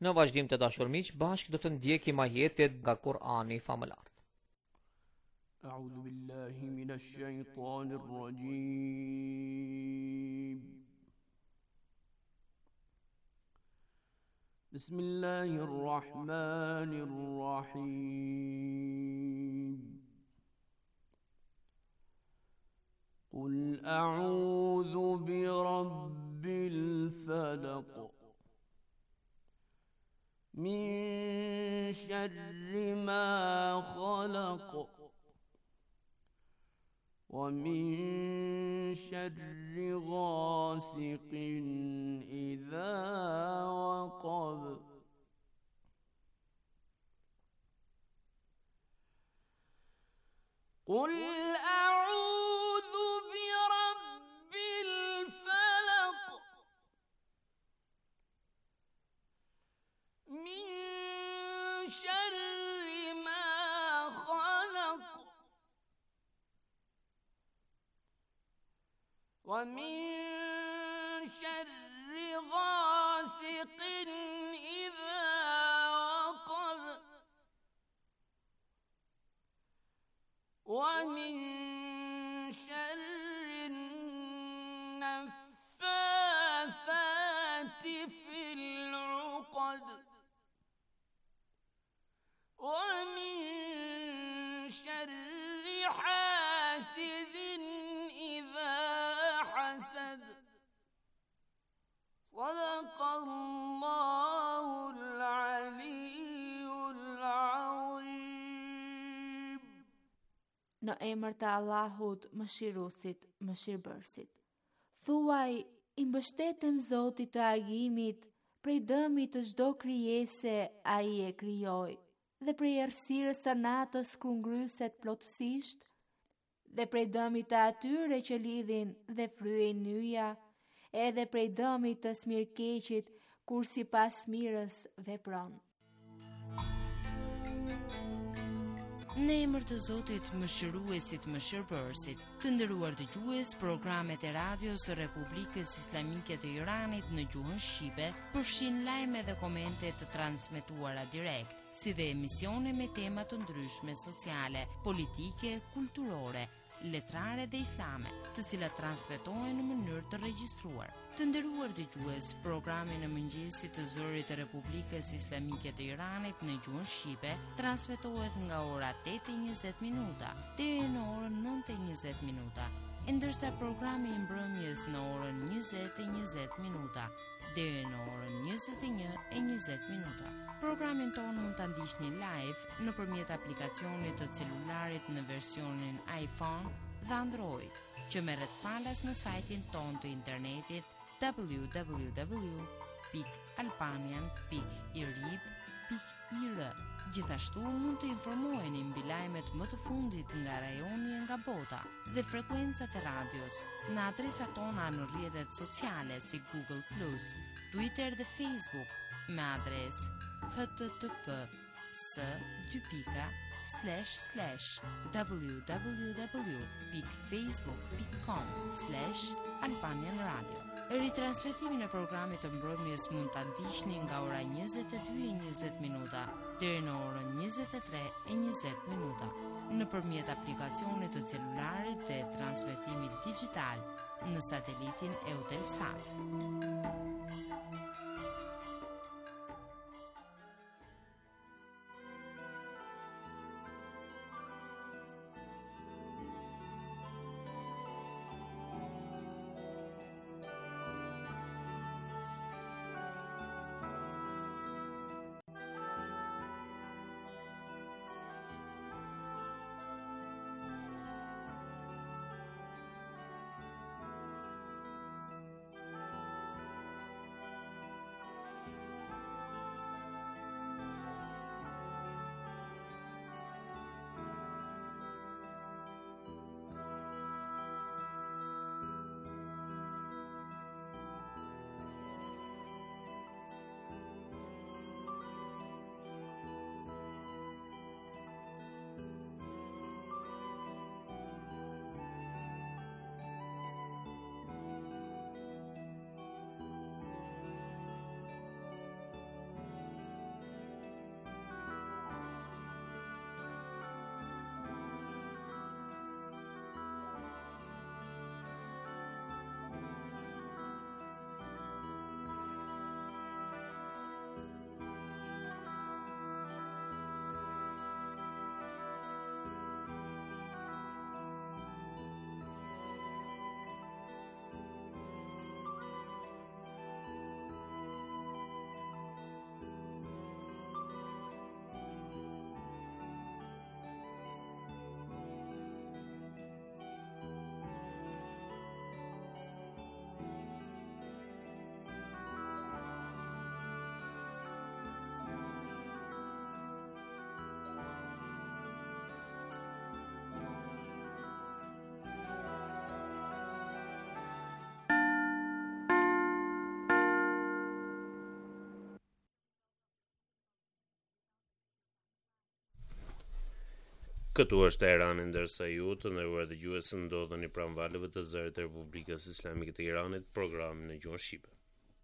Në vazhdim të dashur miq, bashkë do të ndjekim ajetet nga Kur'ani famëlar. أعوذ بالله من الشيطان الرجيم بسم الله الرحمن الرحيم قل أعوذ برب الفلق من شر ما خلق ومن شر غاسق إذا وقب قل أعوذ برب الفلق من شر ما خلق ومن شر غاسق إذا وقب ومن شر النفاثات في العقد ومن شر حاسد إذا حسد صدق الله العلي العظيم. Në emër të Allahut, Mëshiruesit, Mëshirbërësit. Thuaj, i mbështetem Zotit të agimit, prej dëmit të çdo krijese ai e krijoi, dhe prej errësirës së natës kur ngryset plotësisht, dhe prej dëmit të atyre që lidhin dhe fryejnë nyja, edhe prej dëmit të smirkeqit kur sipas mirës vepron. Në emër të Zotit Mëshiruesit, Mëshirbërësit, të nderuar dëgjues, programet e radios së Republikës Islamike të Iranit në gjuhën shqipe përfshin lajme dhe komente të transmetuara direkt, si dhe emisione me tema të ndryshme sociale, politike, kulturore, letrare dhe islame, të cilat transmetohen në mënyrë të regjistruar. Të nderuar dëgjues, programi në mëngjesit të zërit të Republikës Islamike të Iranit në gjuhën shqipe transmetohet nga ora 8:20 minuta deri në orën 9:20 minuta, ndërsa programi i mbrëmjes në orën 20:20 minuta deri në orën 21:20 minuta. Programin tonë mund ta ndiqni live nëpërmjet aplikacionit të celularit në versionin iPhone dhe Android, që merret falas në sajtin tonë të internetit www.albanian.irib.ir. Gjithashtu mund të informoheni mbi lajmet më të fundit nga rajoni e nga bota dhe frekuencat e radios në adresat tona në rrjetet sociale si Google+, Twitter dhe Facebook me adresë http://www.facebook.com/Albanian Radio. Ritransmetimin e programit të mbrëmjes mund ta ndiqni nga ora 22:20 minuta deri në orën 23:20 minuta nëpërmjet aplikacionit të celularit dhe transmetimit digjital në satelitin Eutelsat. Këtu është Teherani, ndërsa ju të nderuar dëgjues ndodheni pranë valëve të zërit të Republikës Islamike të Iranit, programin në gjuhën shqipe.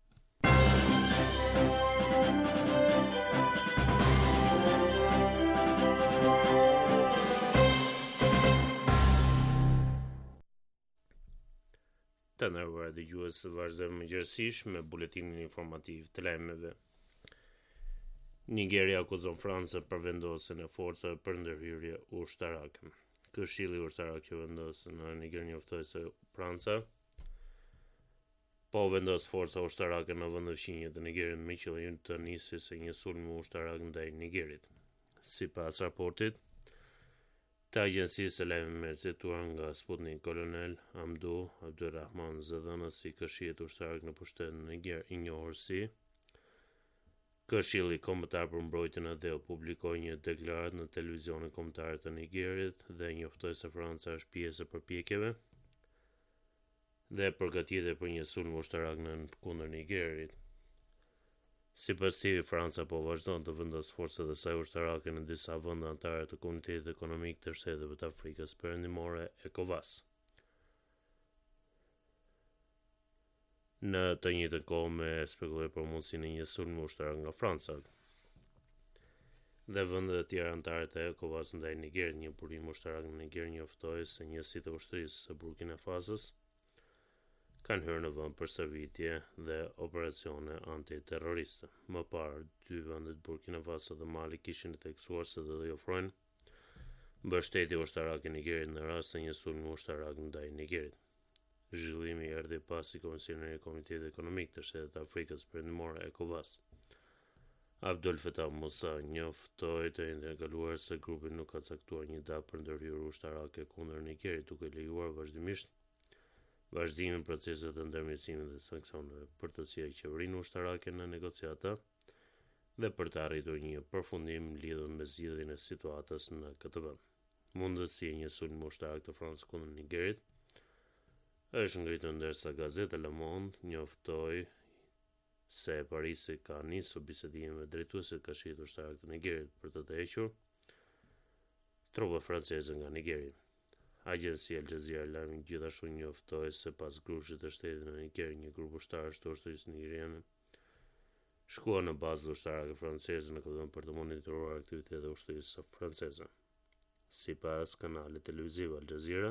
Të nderuar dëgjues, vazhdojmë mëngjesisht me buletinin informativ të lajmeve. Nigeria akuzon Francën për vendosjen e forcave për ndërhyrje ushtarake. Këshilli ushtarak që vendos në Niger njoftoi se Franca po vendos forca ushtarake në vendfshinje të Nigerit me qëllim të nisë një sulm ushtarak ndaj Nigerit. Sipas raportit të agjencisë së lajmeve cituar nga Sputnik, kolonel Hamdou Abdurrahman, zëdhënës i këshillit ushtarak në pushtet në Niger, i njohur si Këshilli Kombëtar për Mbrojtjen e Dhe publikoi një deklaratë në televizionin kombëtar të Nigerit dhe njoftoi se Franca është pjesë e përpjekjeve dhe përgatitje për një sulm ushtarak kundër Nigerit. Sipas tij, Franca po vazhdon të vendosë forcat e saj ushtarake në disa vende anëtare të Komunitetit Ekonomik të Shteteve të Afrikës Perëndimore, ECOWAS. Në të njëjtën kohë me spekuloj për mundësinë e një sulmi ushtarak nga Franca. Dhe vendet e tjera anëtare të ECOWAS ndaj Nigerit, një burim ushtarak në Niger njoftoi se njësitë e ushtrisë së Burkina Fasos kanë hyrë në vend për shërbitje dhe operacione antiterroriste. Më parë, dy vendet Burkina Faso dhe Mali kishin theksuar se do t'i ofrojnë mbështetje ushtarake Nigerit në rast se një sulm ushtarak ndaj Nigerit. Zhvillimi erdhi pasi Komisioneri i Komunitetit Ekonomik të Shtetit të Afrikës Perëndimore, ECOWAS, Abdul Fattah Musa, njoftoi të ndërkaluar se grupi nuk ka caktuar një datë për ndërhyrje ushtarake kundër Nigerit, duke lejuar vazhdimisht vazhdimin e procesit të ndërmjetësimit dhe sanksioneve, për të cilë qeverinë ushtarake në negociata dhe për të arritur një përfundim lidhur me zgjidhjen e situatës në këtë vend. Mundësia e një sulmi ushtarak të Francës kundër Nigerit është ngritur ndërsa gazeta Le Monde njoftoi se Parisi ka nisur bisedime me drejtuesit e Këshillit Ushtarak të Nigerit për të tërhequr tropat franceze nga Nigeri. Agjencia Al Jazeera lajmi gjithashtu njoftoi se pas grushit të shtetit në Niger, një grup ushtarësh të ushtrisë nigeriane shkuan në bazë ushtarake franceze në këtë vend për të monitoruar aktivitetet e ushtrisë franceze. Sipas kanalit televiziv Al Jazeera,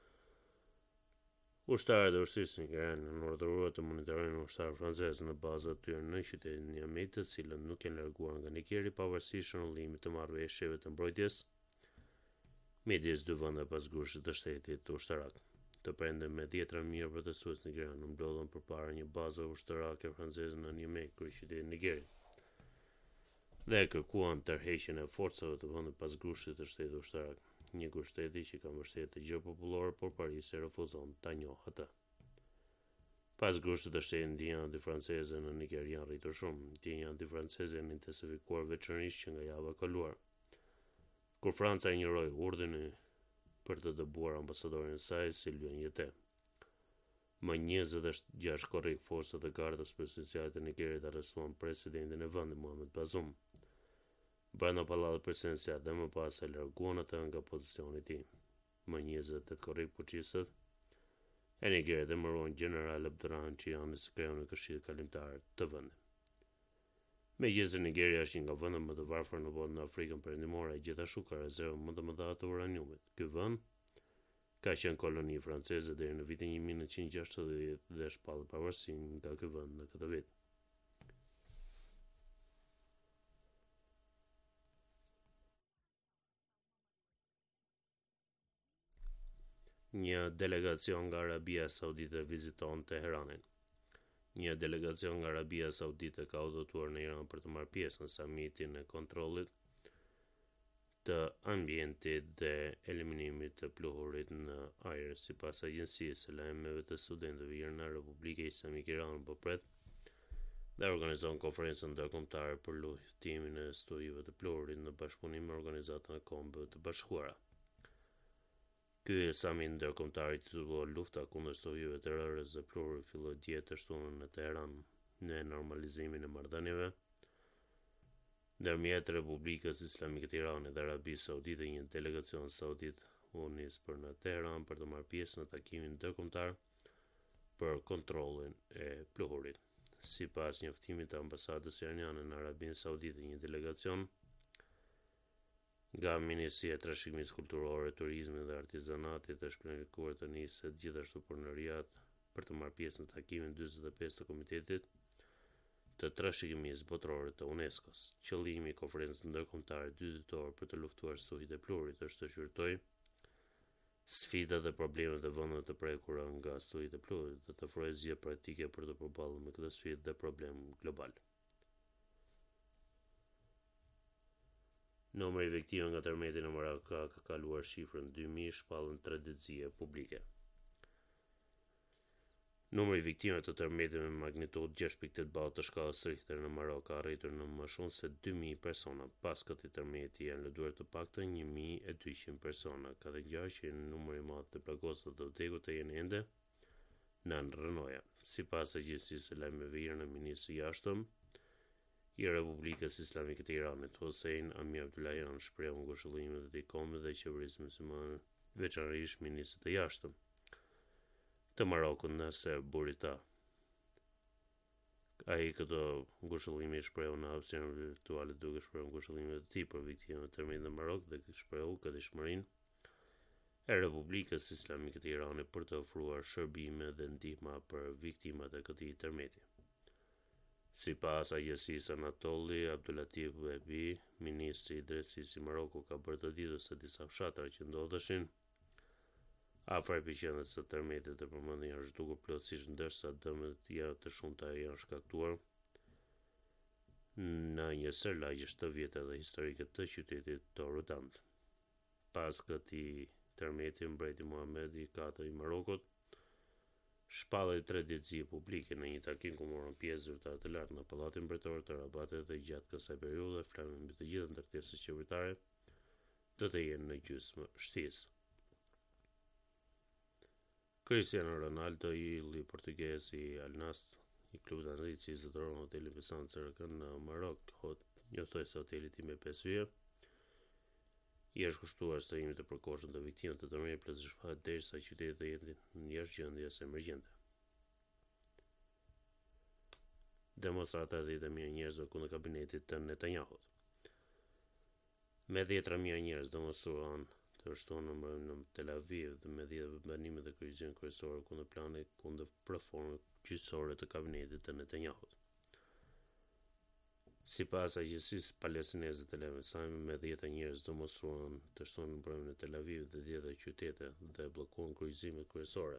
ushtarët e ushtrisë nigeriane në urdhëruar të monitorojnë ushtarë francezë në bazat tyre në qytetin Niamey, të cilët nuk janë larguar nga Nigeri pavarësisht shënullimit të marrëveshjeve të mbrojtjes midis dy vendeve pas grushit të shtetit ushtarak. Të prendën me 10.000 protestues nigerianë mblodhen përpara një baze ushtarake franceze në Niamey, kryeqyteti i Nigerit, dhe kërkuan tërheqjen e forcave të vendit pas grushit të shtetit ushtarak. Një grup shteti që ka mbështetje të gjerë popullore, por Parisi refuzon ta njohë atë. Pas grushit të shtetit, ndjenja antifranceze në Niger janë rritur shumë. Ndjenja antifranceze janë intensifikuar veçanërisht që nga java e kaluar, kur Franca injoroi urdhrin për të dëbuar ambasadorin e saj Sylvain Yete. Më 26 korrik forcat e gardës presidenciale të Nigerit arrestuan presidentin e vendit Mohamed Bazoum brenda pallatit presidencial dhe më pas e larguan atë nga pozicioni i tij. Më 28 korrik fuqisët e Nigerit emëruan General Abdurrahman Chiani si kreu në Këshillin Kalimtar të vendit. Megjithëse Nigeria është një nga vendet më të varfër në botë në Afrikën Perëndimore, gjithashtu ka rezervë më të mëdha të uraniumit. Ky vend ka qenë koloni franceze deri në vitin 1960 dhe shpalli pavarësinë nga ky vend në këtë vit. Një delegacion nga Arabia Saudite viziton Teheranin. Një delegacion nga Arabia Saudite ka udhëtuar në Iran për të marrë pjesë në samitin e kontrollit të ambientit dhe eliminimit të pluhurit në ajër. Sipas agjencisë së lajmeve të studentëve irane, Republika Islamike e Iranit po pret dhe organizon konferencën ndërkombëtare për luftimin e studive të pluhurit në bashkëpunim me Organizatën e Kombeve të Bashkuara. Ky samit ndërkombëtar i titulluar Lufta kundër studive të rërës dhe pluhurit filloi dje të shtunën në Teheran në normalizimin e marrëdhënieve ndërmjet Republikës Islamike të Iranit dhe Arabisë Saudite një delegacion saudit u nis për në Teheran për të marrë pjesë në takimin ndërkombëtar për kontrollin e pluhurit. Sipas njoftimit të ambasadës iraniane në Arabinë Saudite, një delegacion nga Ministria e Trashëgimisë Kulturore, Turizmit dhe Artizanatit është planifikuar të niset gjithashtu për në Riyadh për të marrë pjesë në takimin 45 të Komitetit të Trashëgimisë Botërore të UNESCO-s. Qëllimi i konferencës ndërkombëtare 2 ditore për të luftuar stuhit e pluhurit është të shqyrtojë sfidat dhe problemet e vendeve të prekura nga stuhit e pluhurit dhe të ofrojë zgjedhje praktike për të përballur me këtë sfidë dhe problem global. Numri i viktimave nga tërmeti në Marok ka kaluar shifrën 2000, shpallën 3 ditësie publike. Numri i viktimave të tërmetit me magnitudë 6.8 ballë të shkallës Richter në Marok ka arritur në më shumë se 2000 persona. Pas këtij tërmeti janë lënduar të paktën 1200 persona. Ka të ngjarë që numri i madh të plagosur të vdekur të jenë ende nën rënoja. Sipas Agjencisë së Lajmeve Irane, ministri i jashtëm i Republikës Islamike të Iranit, Hossein Amir Abdullahian, shpreh ngushëllimet e tij kombit dhe qeverisë muslimane, veçanërisht ministrit të jashtëm të Marokut Nasser Bourita. Ai këto ngushëllime i shprehu në hapësirën virtuale duke shprehur ngushëllimet e tij për viktimat e tërmetit në Marok dhe shprehu këndshmërinë e Republikës Islamike të Iranit për të ofruar shërbime dhe ndihma për viktimat e këtij tërmeti. Sipas agjencisë Anatolli, Abdulatif Bebi, ministri i drejtësisë i Marokut, ka bërë të ditur se disa fshatra që ndodheshin afër epicentrit të tërmetit të përmendur janë zhdukur plotësisht, ndërsa dëmet të shumta janë shkaktuar në një sër lagjesh të vjetra dhe historike të qytetit Torodant. Pas këtij tërmeti, mbreti Muhammed IV i Marokut shpallej 3 ditësie publike në një takim ku morën pjesë zyrtarë të lartë në Pallatin Mbretëror të Rabatit dhe gjatë kësaj periudhe flamin mbi të gjitha ndërtesat qeveritare do të jenë në gjysmë shtisë. Cristiano Ronaldo, i portugez i Al Nassr, i klubit anglez i zotëron hotelin Besan Cercan në Marok, njoftoi se hoteli i tij me 5 yje i është kushtuar strehimit të përkohshëm të viktimave të tërmetit plotësisht fat derisa qyteti të jetë në jashtëgjendjes emergjente. Demonstratat dhe mijë njerëzve kundër kabinetit të Netanyahut. Me 10.000 njerëz demonstruan të shtunë në Tel Aviv dhe me 10 banime të kryqëzimit kryesor kundër planit kundër reformës gjyqësore të kabinetit të Netanyahut. Sipas agjencisë palestineze të Television, me 10 njerëz demonstruan të shtunë në brenda në Tel Aviv dhe 10 qytete dhe bllokuan kryqëzimet kryesore,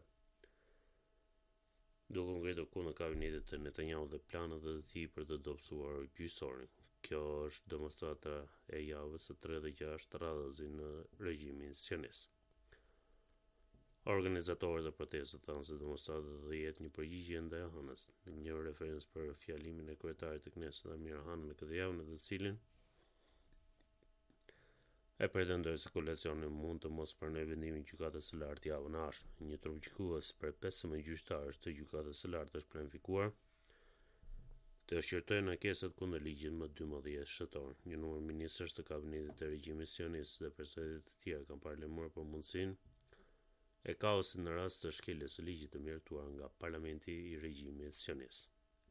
duke ngritur kundër kabinetit të Netanyahut dhe planet e tij për të dobësuar gjyqësorin. Kjo është demonstrata e javës së 36 radhazi në regjimin sionist. Organizatorët e protestës thanë se demonstrata do të jetë një përgjigje ndaj Hanës, në një referencë për fjalimin e kryetarit të Knesset Amir Han në këtë javë, në të cilin e pretendoi se koalicioni mund të mos pranojë vendimin e gjykatës së lartë javën e ardhshme. Një trup gjykues për 15 gjyqtarësh të gjykatës së lartë është planifikuar të shqyrtojë ankesat kundër ligjit më 12 shtator. Një numër ministrësh të kabinetit të regjimit sionist dhe personellit të tjerë kanë paralajmëruar për mundësinë e kaosit në rast të shkeljes së ligjit të miratuar nga parlamenti i regjimit sionist.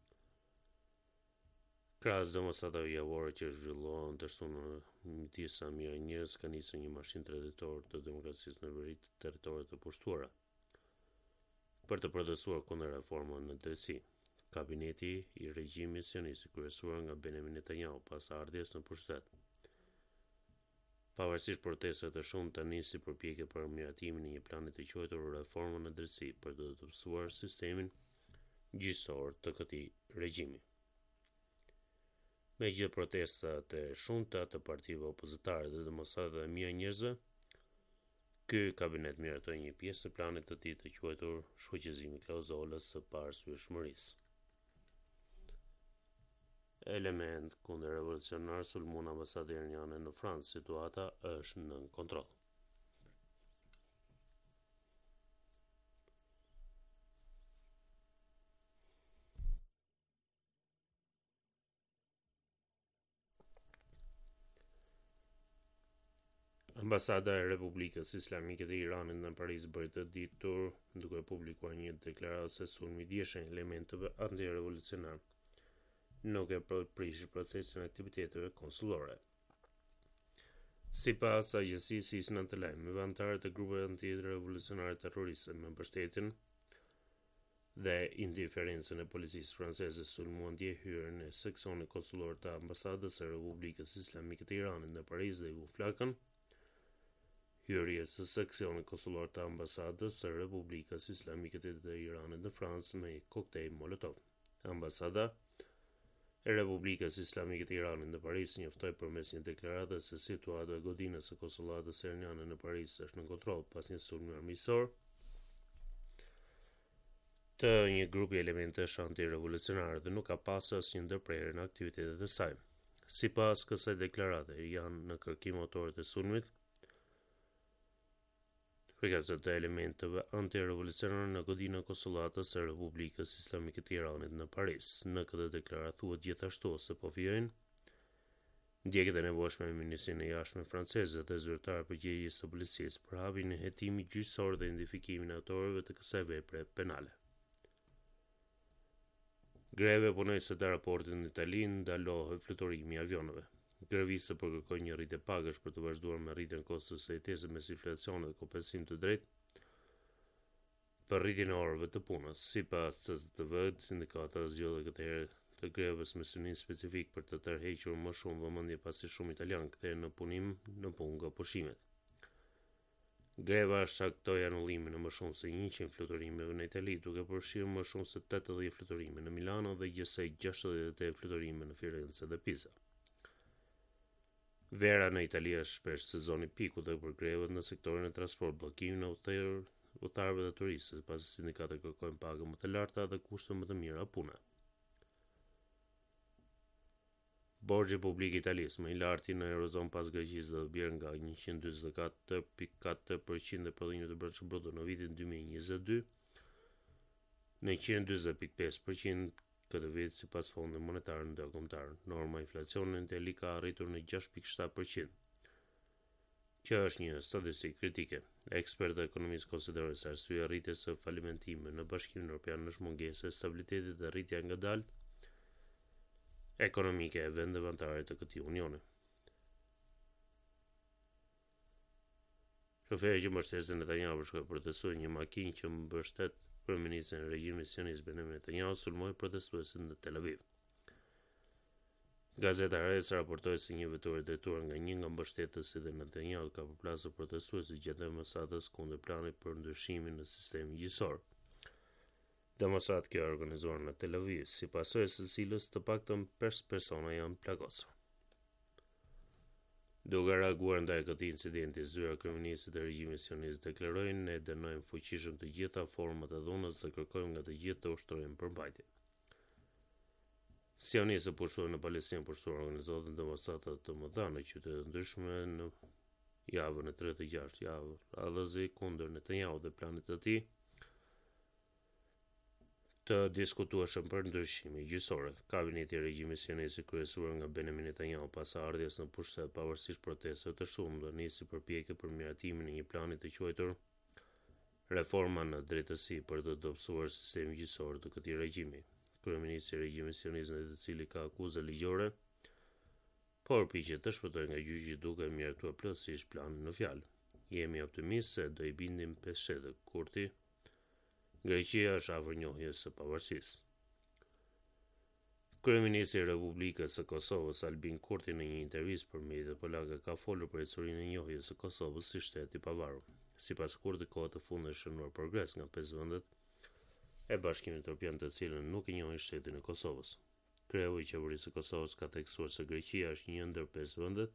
Krahas demonstratave javore që zhvillohen të shtunë në disa mijë njerëz, ka nisur një marshin traditor të demokracisë në veri të territoret të pushtuara për të protestuar kundër reformave në drejtësi. Kabineti i regjimit sionist i kryesuar nga Benjamin Netanyahu pas ardhjes në pushtet, pavarësisht protestave të shumta, nisi përpjekje për miratimin e një plani të quajtur reforma në drejtësi për të dobësuar sistemin gjyqësor të këtij regjimi. Megjithë protestat e shumta të partive opozitare dhe demonstratat e mijë njerëzve, ky kabinet miratoi një pjesë të planit të tij të quajtur shfuqizimi i klauzolës së parsyeeshmërisë. Element kundër revolucionar sulmon ambasadën iraniane në Francë, situata është nën kontroll. Ambasada e Republikës Islamike të Iranit në Paris bëri të ditur duke publikuar një deklaratë se sulmi dieshën elementeve antirevolucionar nuk e prish procesin e aktiviteteve konsullore. Sipas agjensisë ISNA të lajmeve, antarët e grupeve antirevolucionare terroriste me mbështetjen dhe indiferencën e policisë franceze sulmuan dje hyrjen e seksionit konsullor të ambasadës së Republikës Islamike të Iranit në Paris dhe u flakën hyrjes së seksionit konsullor të ambasadës së Republikës Islamike të Iranit në Francë me koktejl Molotov. Ambasada e Republikës Islamike të Iranit në Paris njoftoi përmes një deklarate se situata e godinës së konsullatës iraniane në Paris është në kontroll pas një sulmi armiqësor të një grupi elementesh antirevolucionare dhe nuk ka pasur asnjë ndërprerje në aktivitetet e saj. Sipas kësaj deklarate, janë në kërkim autorët e sulmit përkatëse të elementeve antirevolucionare në godinën e konsullatës së Republikës Islamike të Iranit në Paris. Në këtë deklaratë thuhet gjithashtu se po vijojnë ndjekjet e nevojshme me Ministrinë e Jashtme franceze dhe zyrtar përgjegjës së policisë për hapjen e hetimit gjyqësor dhe identifikimin e autorëve të kësaj vepre penale. Greve punojësve të raportit në Itali ndalohet fluturimi i avionëve. Grevistët përkërkojnë një rritje pagësh për të vazhduar me rritjen e kostos së jetesës mes inflacionit dhe kompensim të drejtë për rritjen e orëve të punës. Sipas CSDV, sindikata zgjodhi këtë herë të grevës me synim specifik për të tërhequr më shumë vëmendje pasi shumë italianë kthehen në punë nga pushimet. Greva shkaktoi anullimin e më shumë se 100 fluturimeve në Itali, duke përfshirë më shumë se 80 fluturime në Milano dhe gjithsej 68 fluturime në Firenze dhe Pisa. Vera në Itali është shpesh sezoni piku dhe për grevet në sektorin e transport, bllokimin e udhëtarëve dhe turistëve, pasi sindikatet kërkojnë pagë më të larta dhe kushte më të mira pune. Borxhi publik i Italisë më i larti në Eurozon pas Greqisë do të bjerë nga 144.4% e prodhimit të brendshëm brut në vitin 2022 në 140.5% këtë vit sipas Fondit Monetar Ndërkombëtar. Norma e inflacionit në Itali ka arritur në 6.7%, që është një statistikë kritike. Ekspertë ekonomistë konsiderojnë se arsyeja e rritjes së falimentimeve në Bashkimin Evropian është mungesa e stabilitetit dhe rritja ngadalë ekonomike e vendeve anëtare të këtij unioni. Shoferi që mbështesin Netanyahu shkoi protestoi një makinë që mbështet kryeministrin e regjimit sionist Benjamin Netanyahu sulmoi protestuesit në Tel Aviv. Gazeta Haaretz raportoi se një vetur i drejtuar nga një nga mbështetësit e Netanyahu ka përplasur protestuesit gjatë demonstratës kundër planit për ndryshimin në sistemin gjyqësor. Demonstratë kjo organizuar në Tel Aviv, si pasojë së cilës të paktën 5 persona janë plagosur. Duke reaguar ndaj këtij incidenti, zyra kryeministit e regjimit sionist deklaroi: "Ne dënojmë fuqishëm të gjitha format e dhunës dhe kërkojmë nga të gjithë të ushtrojnë përmbajtje." Sionistët pushtuar në Palestinë pushtuar organizuan demonstrata të mëdha në qytete të ndryshme në javën e 36 javë radhëzi kundër Netanyahu dhe planit të tij të diskutueshëm për ndryshime gjyqësore. Kabineti i regjimit sionist i kryesuar nga Benjamin Netanyahu pas ardhjes në pushtet pavarësisht protesteve të shumta nisi përpjekje për miratimin e një plani të quajtur reforma në drejtësi për të dobësuar sistemin gjyqësor të këtij regjimi. Kryeministri i regjimit sionist, në të cili ka akuza ligjore, por përpiqet të shpëtojë nga gjyqi duke miratuar plotësisht planin në fjalë. Jemi optimistë se do i bindim 5 shtete. Kurti Greqia është afër njohjes së pavarësisë. Kryeministri i Republikës së Kosovës Albin Kurti në një intervistë për mediat polake ka folur për historinë e njohjes së Kosovës si shtet i pavarur. Sipas Kurti, kohët e fundit është shënuar progres nga 5 vendet e Bashkimit Evropian të cilën nuk i njohin shtetin e Kosovës. Kreu i qeverisë së Kosovës ka theksuar se Greqia është një ndër 5 vendet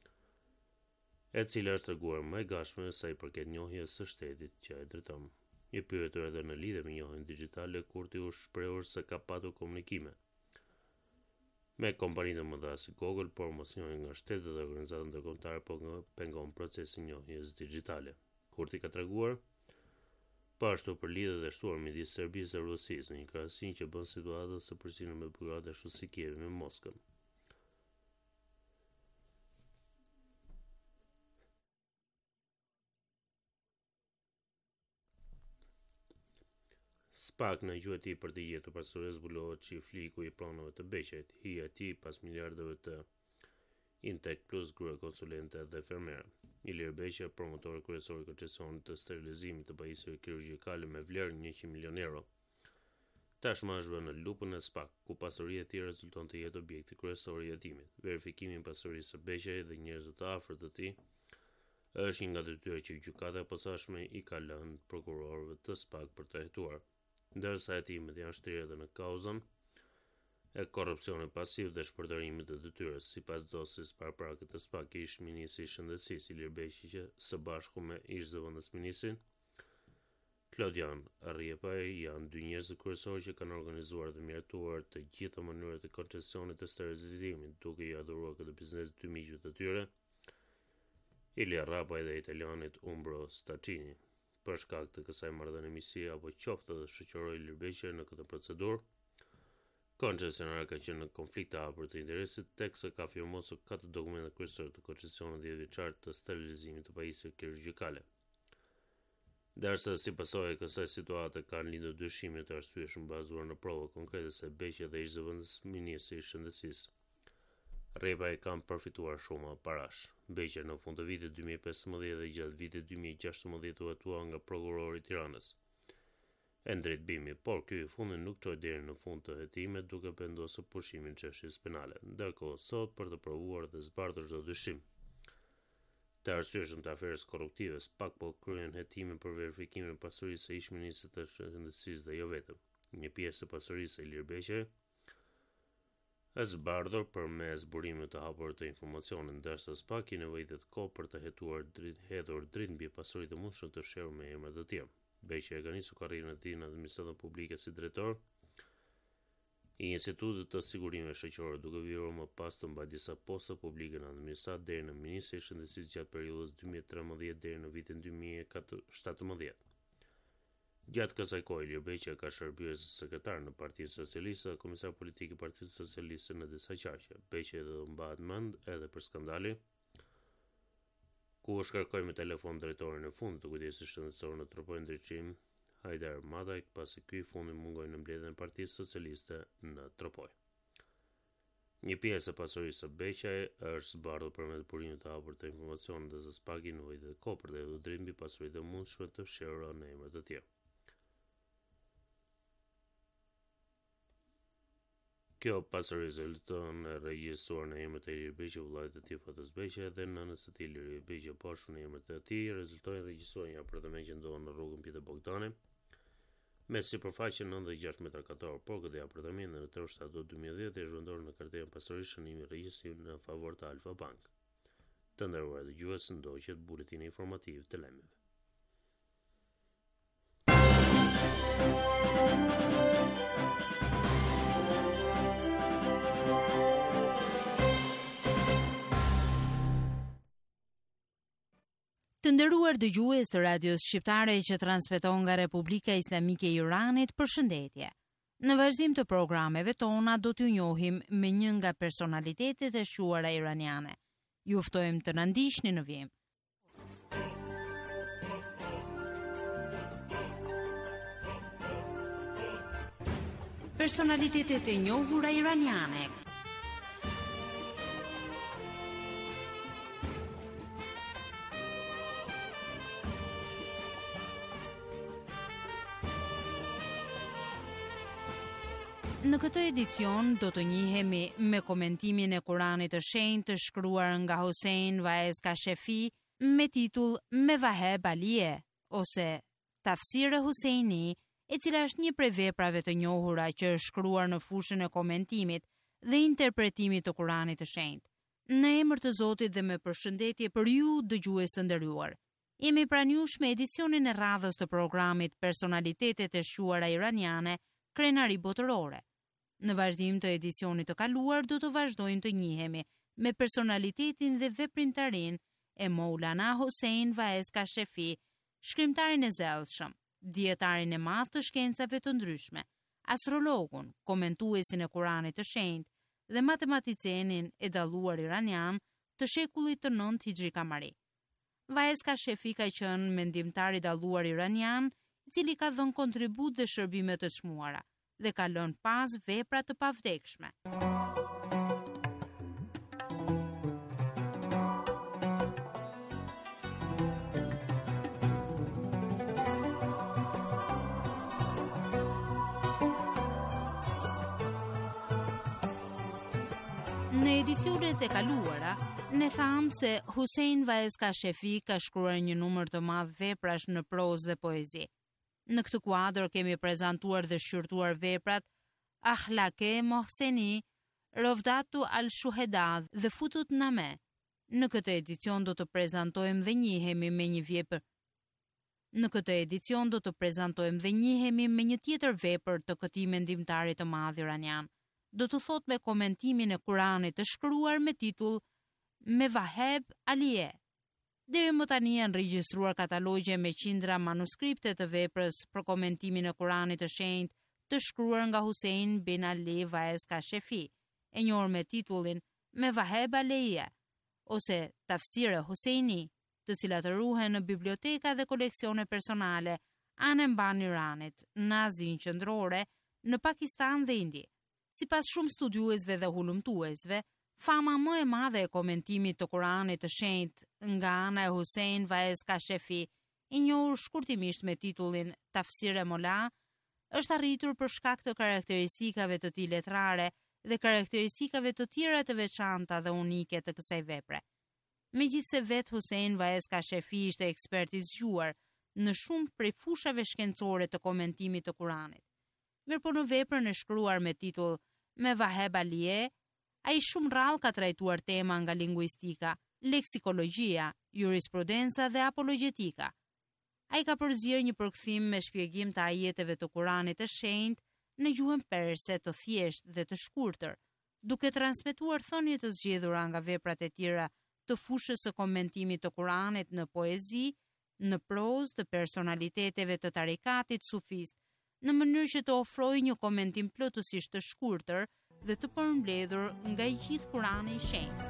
e cila është treguar më e gatshme sa i përket njohjes së shtetit që ai drejton. I pyetur edhe në lidhje me njohjen digjitale, Kurti u shprehur se ka patur komunikime me kompanitë të mëdha si Google, por mos njohjen nga shtetet dhe organizata ndërkombëtare po pengon procesin njohjes digjitale. Kurti ka treguar po ashtu për lidhjet e shtuar midis Serbisë dhe Rusisë në një krahasim që bën situatën së përgjithshme me Beograd ashtu si Kiev me Moskën. SPAK në gjuhë e tij për të gjetur pasuri zbulohet që fliku i pronave të beqet, hija e tij pas miliardëve të Intek Plus grua konsulente dhe fermere. Ilir Beqja, promotor kryesor i koncesionit të sterilizimit të pajisjeve kirurgjikale me vlerë 100 milion euro. Tashmë është vënë në lupën e SPAK, ku pasuria e tij rezulton të jetë objekti kryesor i hetimit. Verifikimi i pasurisë së Beqjait dhe njerëzve të afërt të tij është një nga detyrat që gjykata e posaçme i ka lënë prokurorëve të SPAK për të hetuar, ndërsa hetimet janë shtrirë edhe në kauzën e korrupsionit pasiv dhe shpërdorimit të detyrës. Sipas dosjes paraprakët të SPAK, ish ministri i shëndetësisë Ilir Beqja së bashku me ish zëvendës ministrin Klodian Rrjepaj janë dy njerëz kryesorë që kanë organizuar dhe mjaftuar të gjitha mënyrat e koncesionit të sterilizimit, duke i adhuruar këtë biznes dy miqve të tyre, Ilia Rapaj dhe italianit Umbro Stacini. Për shkak të kësaj marrëdhënie misie apo qoftë dhe shoqëroi Ilir Beqja në këtë procedurë, koncesionari ka qenë në konflikt të hapur të interesit, teksa ka firmosur 4 dokumente kryesore të koncesionit 10 vjeçar të sterilizimit të pajisjeve kirurgjikale. Derisa si pasojë e kësaj situate kanë lindur dyshime të arsyeshëm bazuar në prova konkrete se Beqja dhe ish zëvendës ministri i shëndetësisë Rrjepaj kanë përfituar shumë parash. Beqja në fund të vitit 2015 dhe gjatë vitit 2016 u hetua nga prokurori i Tiranës e drejtbimi, por ky i fundi nuk çoi deri në fund të hetimet duke pendosur pushimin çështjes penale. Ndërkohë sot për të provuar dhe zbardhur çdo dyshim të arsyeshëm të aferës korruptive, SPAK po kryen hetime për verifikimin e pasurisë së ish-ministrit të shëndetësisë dhe jo vetëm. Një pjesë e pasurisë së Ilir Beqjaj është zbardhur përmes burimit të hapur të informacionit, ndërsa SPAK i nevojitet kohë për të hedhur dritë mbi pasuritë të mundshme të fshehur me emra të tjerë. Beqja ka nisur karrierën e tij në administratën publike si drejtor i Institutit të Sigurimeve Shoqërore, duke vjedhur më pas të mbajë disa posta publike në administratë deri në Ministri i Shëndetësisë gjatë periudhës 2013 deri në vitin 2017. Gjatë kësaj kohe, Ilir Beqja ka shërbyer si sekretar në Partinë Socialiste dhe komisar politik i Partisë Socialiste në disa qarqe. Beqja do mbahet mend edhe për skandalin ku u shkarkoi me telefon drejtorin e fundit të kujdesit shëndetësor në trupojnë ndryqim Hajdar Madaj, pasi ky i fundi mungoi në mbledhjen e Partisë Socialiste në Tropoj. Një pjesë e pasurisë së Beqjaj është zbardhur përmes burimit të hapur të informacionit dhe SPAK i nevojitet kohë për të hedhur dritë mbi pasuritë e mundshme të fshehura në emra të tjerë. Kjo pasuri rezulton e regjistruar në emër të Ilir Beqja, vëllait të tij Fatës Beqja dhe nënës së tij Ilir Beqja poshtë në emër të tij, rezultoi në regjistruar një apartament që ndodhet në rrugën Pjeter Bogdani, me sipërfaqe 96 metra katror, por këtë apartament në tetor shtator 2010 është vendosur në karterën pasurisë shënimi regjistrim në favor të Alfa Bank. Të nderuar dëgjues, ndoqet buletini informativ të lajmeve. Të nderuar dëgjues të radios shqiptare që transmeton nga Republika Islamike e Iranit, përshëndetje. Në vazhdim të programeve tona do t'ju njohim me një nga personalitetet e shuara iraniane. Ju ftojmë të na ndiqni në vijim. Personalitetet e njohura iraniane. Në këtë edicion do të njihemi me komentimin e Kuranit të shenjtë të shkruar nga Hossein Vaez Kashefi me titull Me Vaheb Alie ose Tafsir e Husseini, e cila është një prej veprave të njohura që është shkruar në fushën e komentimit dhe interpretimit të Kuranit të shenjtë. Në emër të Zotit dhe me përshëndetje për ju dëgjues të nderuar. Jemi pranë jush me edicionin e radhës të programit Personalitetet e shuara iraniane, krenari botërore. Në vazhdim të edicionit të kaluar do të vazhdojmë të njihemi me personalitetin dhe veprimtarin e Maulana Hossein Vaez Kashefi, shkrimtarin e zellshëm, dietarin e madh të shkencave të ndryshme, astrologun, komentuesin e Kuranit të shenjtë dhe matematicenin e dalluar iranian të shekullit të 9 Hijri Kamari. Vaez Kashefi ka qenë mendimtar i dalluar iranian, i cili ka dhënë kontribut dhe shërbime të çmuara dhe ka lënë pas vepra të pavdekshme. Në edicionet e kaluara, ne thamë se Hussein Vaez Kashefi ka shkruar një numër të madh veprash në prozë dhe poezi. Në këtë kuadër kemi prezantuar dhe shqyrtuar veprat Ahlake Mohseni, Rovdatu al-Shuheda dhe Futut Name. Në këtë edicion do të prezantojmë dhe njihemi me një vepër. Në këtë edicion do të prezantojmë dhe njihemi me një tjetër vepër të këtij mendimtari të madh iranian. Do të thot me komentimin e Kuranit të shkruar me titull Me Vaheb Aliye. Deri më tani janë regjistruar katalogje me qindra manuskripte të veprës për komentimin e Kuranit të shenjtë të shkruar nga Hussein bin Ali Vaez Kashefi, e njohur me titullin Me Vaheb Aliye ose Tafsire Huseini, të cilat ruhen në biblioteka dhe koleksione personale anë e mban Iranit, në Azinë Qendrore, në Pakistan dhe Indi. Sipas shumë studiuesve dhe hulumtuesve, fama më e madhe e komentimit të Kuranit të shenjtë nga ana e Hussein Vaez Kashefi, i njohur shkurtimisht me titullin Tafsire Mola, është arritur për shkak të karakteristikave të tij letrare dhe karakteristikave të tjera të veçanta dhe unike të kësaj vepre. Megjithse vetë Hussein Vaez Kashefi ishte ekspert i zgjuar në shumë prej fushave shkencore të komentimit të Kuranit. Mirëpo në veprën e shkruar me titull Me Vaheb Aliye, ai shumë rrallë ka trajtuar tema nga lingvistika, leksikologjia, jurisprudenca dhe apologjetika. Ai ka përzier një përkthim me shpjegim të ajeteve të Kuranit të shenjtë në gjuhën perse të thjeshtë dhe të shkurtër, duke transmetuar thënie të zgjedhura nga veprat e tjera të fushës së komentimit të Kuranit në poezi, në prozë të personaliteteve të tarikatit sufist, në mënyrë që të ofrojë një komentim plotësisht të shkurtër dhe të përmbledhur nga i gjithë Kurani i shenjtë.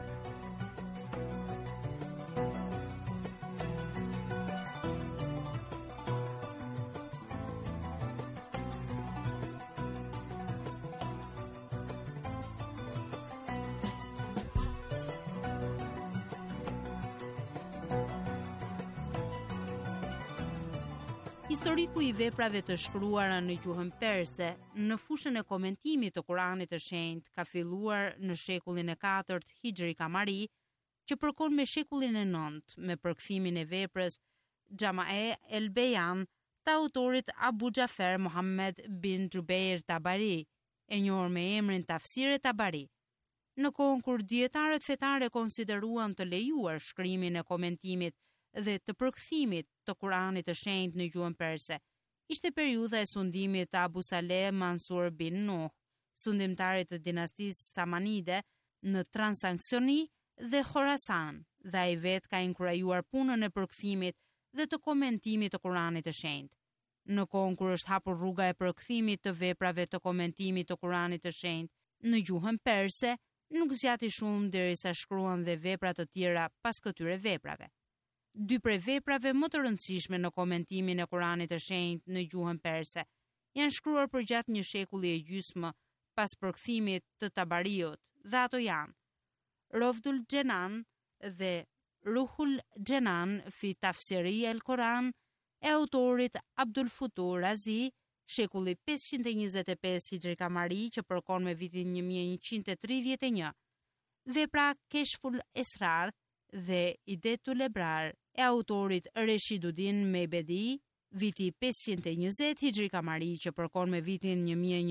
Historiku i veprave të shkruara në gjuhën perse në fushën e komentimit të Kuranit të shenjtë ka filluar në shekullin e 4 Hijri Kamari, që përkon me shekullin e 9 me përkthimin e veprës Jamae el Beyan të autorit Abu Jafer Muhammed bin Jubeir Tabari, e njohur me emrin Tafsire Tabari. Në kohën kur dietarët fetare konsideruan të lejuar shkrimin e komentimit dhe të përkthimit të Kuranit të shenjtë në gjuhën perse, ishte periudha e sundimit të Abu Saleh Mansur bin Nuh, sundimtarit të dinastisë Samanide në Transaksioni dhe Khorasan, dhe ai vetë ka inkurajuar punën e përkthimit dhe të komentimit të Kuranit të shenjtë. Në kohën kur është hapur rruga e përkthimit të veprave të komentimit të Kuranit të shenjtë në gjuhën perse, nuk zgjati shumë derisa shkruan dhe vepra të tjera pas këtyre veprave. Dy prej veprave më të rëndësishme në komentimin e Kuranit të shenjtë në gjuhën perse janë shkruar përgjatë një shekulli e gjysmë pas përkthimit të Tabariut, dhe ato janë Rovdul Gjenan dhe Ruhul Gjenan fi Tafsiri el Koran e autorit Abdul Futur Razi, shekulli 525 Hijri Kamari, që përkon me vitin 1131, vepra Keshful Esrar dhe Idetul Ebrar e autorit Reshiduddin Mebedi, viti 520 Hijri Kamari, që përkon me vitin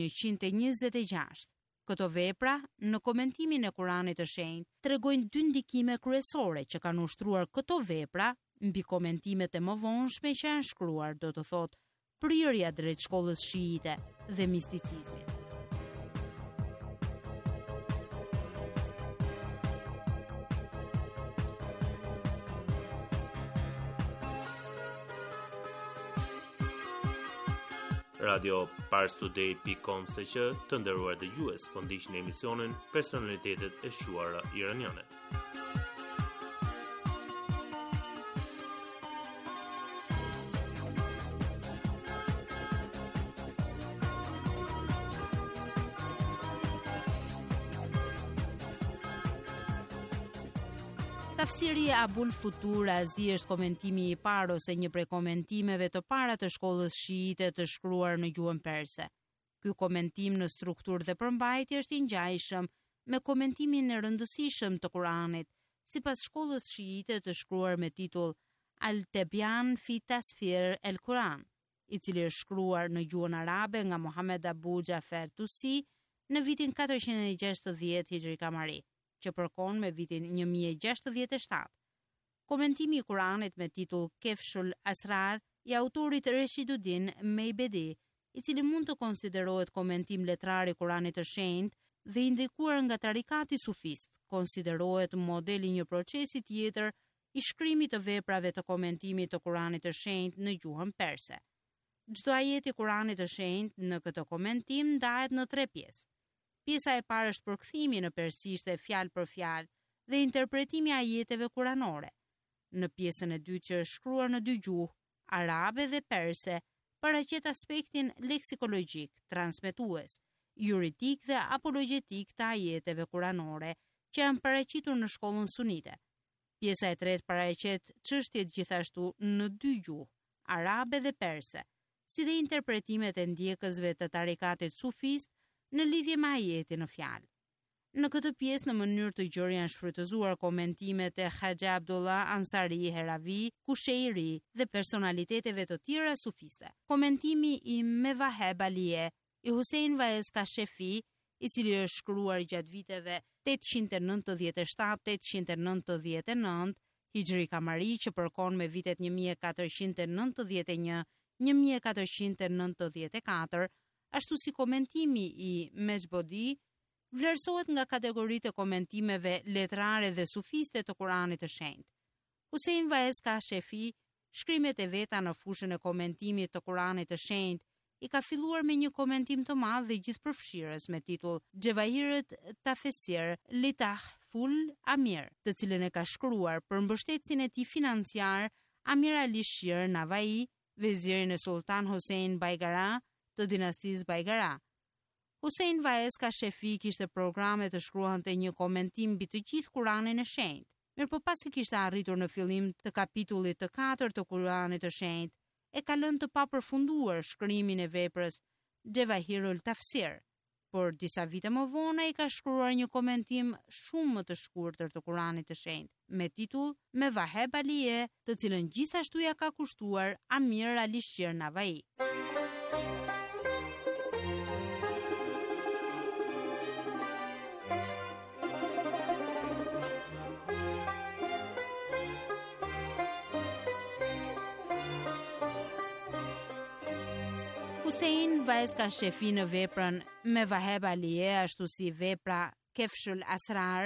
1126. Këto vepra, në komentimin e Kuranit të shenjtë, tregojnë dy ndikime kryesore që kanë ushtruar këto vepra mbi komentimet e mëvonshme që janë shkruar, do të thotë prirja drejt shkollës shiite dhe misticizmit. Radio Parstoday.com se që të nderuar dëgjues, po ndiqni emisionin Personalitetet e Shuara Iraniane. Tafsiri Abul Futur Razi është komentimi i parë ose një prej komentimeve të para të shkollës shiite të shkruar në gjuhën perse. Ky komentim në strukturë dhe përmbajtje është i ngjajshëm me komentimin e rëndësishëm të Kuranit, sipas shkollës shiite të shkruar me titull Al-Tebyan fi Tasfir el-Quran, i cili është shkruar në gjuhën arabe nga Muhammed Abu Jafer Tusi në vitin 460 Hijri Kamari, që përkon me vitin 1067. Komentimi i Kuranit me titull Kefshul Asrar i autorit Reshiduddin Mejbedi, i cili mund të konsiderohet komentim letrar i Kuranit të shenjtë dhe i ndikuar nga tarikati sufist, konsiderohet modeli një procesi tjetër i shkrimit të veprave të komentimit të Kuranit të shenjtë në gjuhën perse. Çdo ajet i Kuranit të shenjtë në këtë komentim ndahet në 3 pjesë. Pjesa e parë është përkthimi në persishte fjalë për fjalë dhe interpretimi i ajeteve kuranore. Në pjesën e dytë, që është shkruar në 2 gjuhë, arabe dhe perse, paraqet aspektin leksikologjik, transmetues, juridik dhe apologjetik të ajeteve kuranore që janë paraqitur në shkollën sunite. Pjesa e tretë paraqet çështjet gjithashtu në 2 gjuhë, arabe dhe perse, si dhe interpretimet e ndjekësve të tarikatit sufist në lidhje me ajetin në fjalë. Në këtë pjesë në mënyrë të gjerë janë shfrytëzuar komentimet e Haxha Abdullah Ansari Heravi, Kusheiri dhe personaliteteve të tjera sufiste. Komentimi i Mevaheb Alie i Hussein Vaez Kashefi, i cili është shkruar gjatë viteve 897-899 Hijri Kamari, që përkon me vitet 1491-1494, ashtu si komentimi i Mejbodi, vlerësohet nga kategoritë e komentimeve letrare dhe sufiste të Kuranit të shenjtë. Hussein Vaez Kashefi, shkrimet e veta në fushën e komentimit të Kuranit të shenjtë, i ka filluar me një komentim të madh dhe gjithëpërfshirës me titull Jawahirut Tafsir li Tahful Amir, të cilën e ka shkruar për mbështetësin e tij financiar Amir Ali Shir Navai, vezirin e Sultan Hossein Baigara të dinastisë Baigara. Hussein Vaez Kashefi kishte programe të shkruante një komentim mbi të gjithë Kuranin e shenjtë. Mirëpo pasi kishte arritur në fillim të kapitullit të 4 të Kuranit të shenjtë, e ka lënë të papërfunduar shkrimin e veprës Jawahirul Tafsir, por disa vite më vonë i ka shkruar një komentim shumë më të shkurtër të Kuranit të shenjtë, me titull Mevaheb Alie, të cilën gjithashtu ja ka kushtuar Amir Ali Shir Navai. Hussein Vaez Kashefi në veprën Mevaheb Alie, ashtu si vepra Kefshul Asrar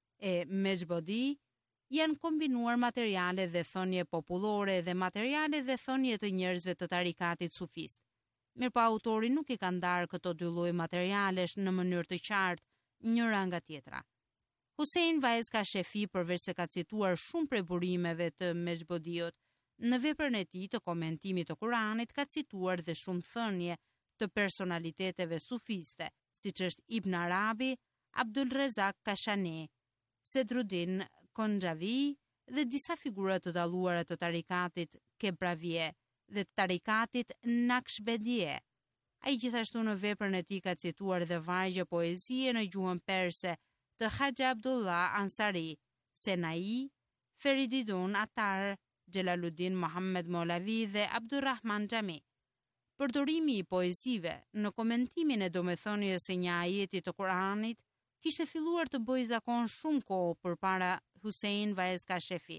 e Mejbodi, janë kombinuar materiale dhe thënie popullore dhe materiale dhe thënie të njerëzve të tarikatit sufist. Mirëpo autori nuk i ka ndarë këto 2 lloje materialesh në mënyrë të qartë njëra nga tjetra. Hussein Vaez Kashefi, përveç se ka cituar shumë prej burimeve të Mejbodiut, në veprën e tij të komentimit të Kuranit ka cituar dhe shumë thënie të personaliteteve sufiste, siç është Ibn Arabi, Abdul Rezak Kashani, Sedruddin Konjavi dhe disa figura të dalluara të tarikatit Kebravie dhe tarikatit Nakshbendie. Ai gjithashtu në veprën e tij ka cituar dhe vargje poezie në gjuhën perse të Haxha Abdullah Ansari, Senai, Ferididun Atar, Jalaluddin Muhammed Molavi dhe Abdurrahman Xhami. Përdorimi i poezive në komentimin e domethënies së një ajeti të Kuranit kishte filluar të bëjë zakon shumë kohë përpara Hussein Vaez Kashefi.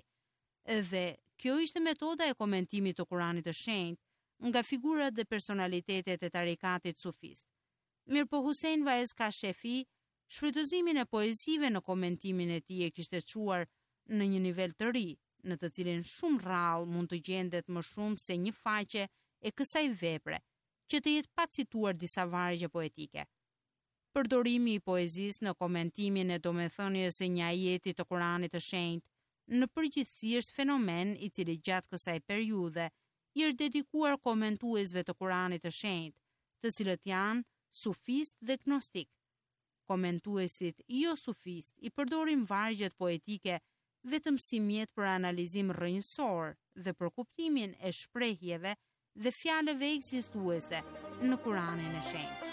Dhe kjo ishte metoda e komentimit të Kuranit të shenjtë nga figurat dhe personalitetet e tarikatit sufist. Mirëpo Hussein Vaez Kashefi, shfrytëzimin e poezive në komentimin e tij e kishte çuar në një nivel të ri, në të cilin shumë rrallë mund të gjendet më shumë se një faqe e kësaj vepre, që të jetë pa cituar disa vargje poetike. Përdorimi i poezisë në komentimin e domethënies së një ajeti të Kuranit të shenjtë në përgjithësi është fenomen i cili gjatë kësaj periudhe i është dedikuar komentuesve të Kuranit të shenjtë, të cilët janë sufist dhe gnostik. Komentuesit jo sufist i përdorin vargjet poetike vetëm si mjet për analizim rrënjësor dhe për kuptimin e shprehjeve dhe fjalëve ekzistuese në Kuranin e Shenjtë.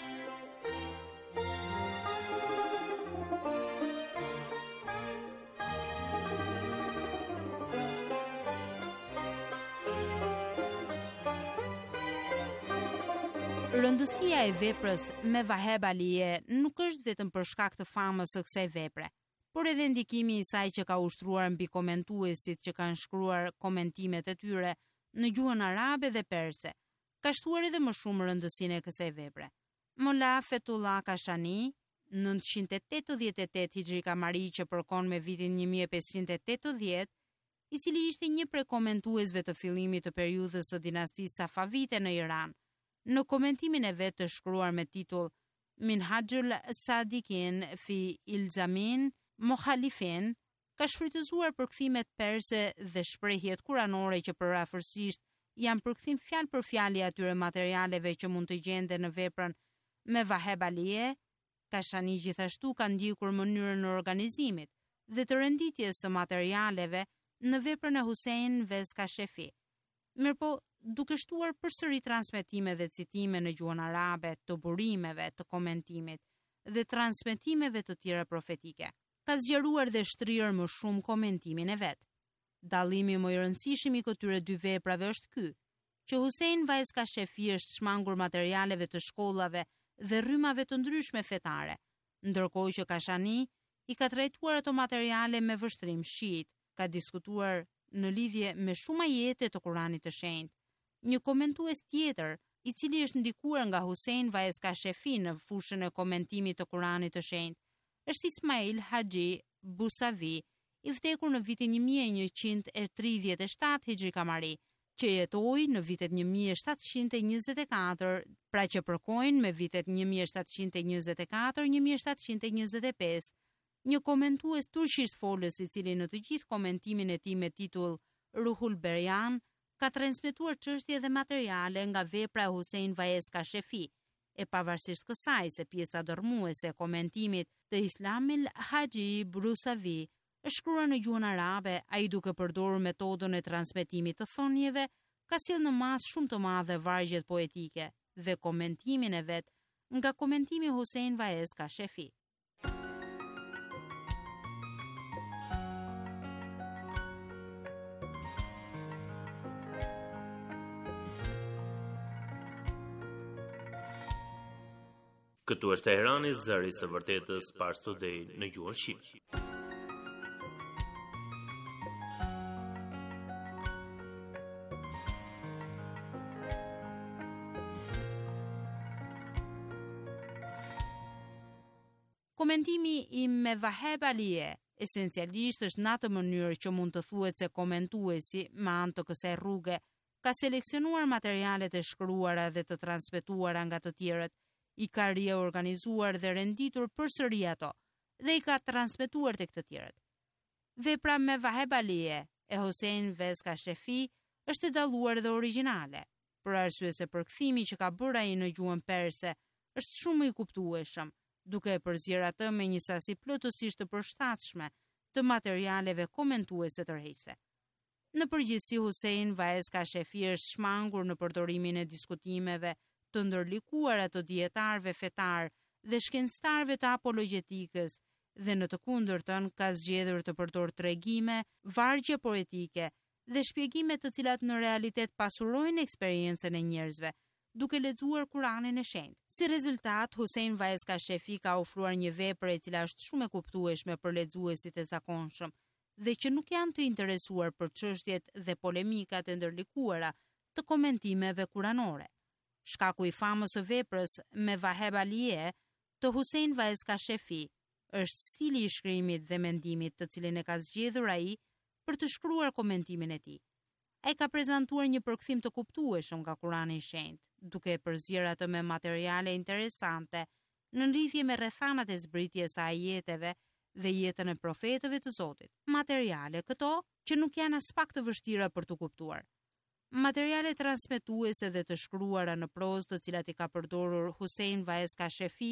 Rëndësia e veprës me Waheb Alije nuk është vetëm për shkak të famës së kësaj vepre, por edhe ndikimi i saj që ka ushtruar mbi komentuesit që kanë shkruar komentimet e tyre në gjuhën arabe dhe perse, ka shtuar edhe më shumë rëndësinë e kësaj vepre. Molla Fethullah Kashani, 988 Hijri Kamari që përkon me vitin 1580, i cili ishte një prej komentuesve të fillimit të periudhës së dinastisë Safavite në Iran, në komentimin e vet të shkruar me titull Minhajul Sadikin fi Ilzamin Mokhalifin, ka shfrytëzuar përkthimet perse dhe shprehjet kuranore që përafërsisht janë përkthim fjalë për fjalë i atyre materialeve që mund të gjenden në veprën me Waheb Alije. Kashani gjithashtu ka ndjekur mënyrën e organizimit dhe të renditjes së materialeve në veprën e Husein Vez Kashefi. Mirpo, duke shtuar përsëri transmetime dhe citime në gjuhën arabe të burimeve të komentimit dhe transmetimeve të tjera profetike, ka zgjeruar dhe shtrirë më shumë komentimin e vet. Dallimi më i rëndësishëm i këtyre dy veprave është ky, që Husein Vez Kashefi është shmangur materialeve të shkollave dhe rrymave të ndryshme fetare, ndërkohë që Kashani i ka trajtuar ato materiale me vështrim shit, ka diskutuar në lidhje me shumë ajete të Kuranit të Shenjtë. Një komentues tjetër, i cili është ndikuar nga Husein Vez Kashefi në fushën e komentimit të Kuranit të Shenjtë, është Ismail Haxhi Busavi, i vdekur në vitin 1137 Hijri Kamari, që jetoi në vitet 1724, pra që përkojnë me vitet 1724-1725, një komentues turqisht folës i cili në të gjithë komentimin e tij me titull Ruhul Berjan ka transmetuar çështje dhe materiale nga vepra e Husein Vez Kashefi, e pavarësisht kësaj se pjesa dërmuese e komentimit të Ismail Haxhi Busavi është shkruar në gjuhën arabe, ai duke përdorur metodën e transmetimit të thonjeve, ka sjellë në masë shumë të madhe vargjet poetike dhe komentimin e vet nga komentimi Husein Vez Kashefi. Këtu është Teherani, zëri së vërtetës, Pars Today në gjuhën shqipe. Komentimi i me Waheb Alije esencialisht është në atë mënyrë që mund të thuhet se komentuesi, me anë të kësaj rruge, ka seleksionuar materialet e shkruara dhe të transmetuara nga të tjerët, i ka riorganizuar dhe renditur përsëri ato dhe i ka transmetuar tek të tjerët. Vepra me Waheb Alije e Husein Vez Kashefi është e dalluar dhe origjinale, për arsye se përkthimi që ka bërë ai në gjuhën perse është shumë i kuptueshëm, duke e përzierë atë me një sasi plotësisht të përshtatshme të materialeve komentuese të rrejse. Në përgjithësi, Husein Vez Kashefi është shmangur në përdorimin e diskutimeve të ndërlikuara të dietarëve fetar dhe shkencëtarëve të apologjetikës dhe në të kundërtën ka zgjedhur të përdorë tregime, vargje poetike dhe shpjegime të cilat në realitet pasurojnë eksperiencën e njerëzve, duke lexuar Kuranin e Shenjtë. Si rezultat, Husein Vez Kashefi ka ofruar një vepër e cila është shumë e kuptueshme për lexuesit e zakonshëm dhe që nuk janë të interesuar për çështjet dhe polemikat e ndërlikuara të komentimeve kuranore. Shkaku i famës së veprës me Waheb Alije të Husein Vez Kashefi është stili i shkrimit dhe mendimit të cilin e ka zgjedhur ai për të shkruar komentimin e tij. Ai ka prezantuar një përkthim të kuptueshëm nga Kurani i Shenjtë, duke e përzierë atë me materiale interesante në lidhje me rrethanat e zbritjes së ajeteve dhe jetën e profetëve të Zotit. Materiale këto që nuk janë as pak të vështira për të kuptuar. Materiale transmetuese dhe të shkruara në prozë të cilat i ka përdorur Husein Vez Kashefi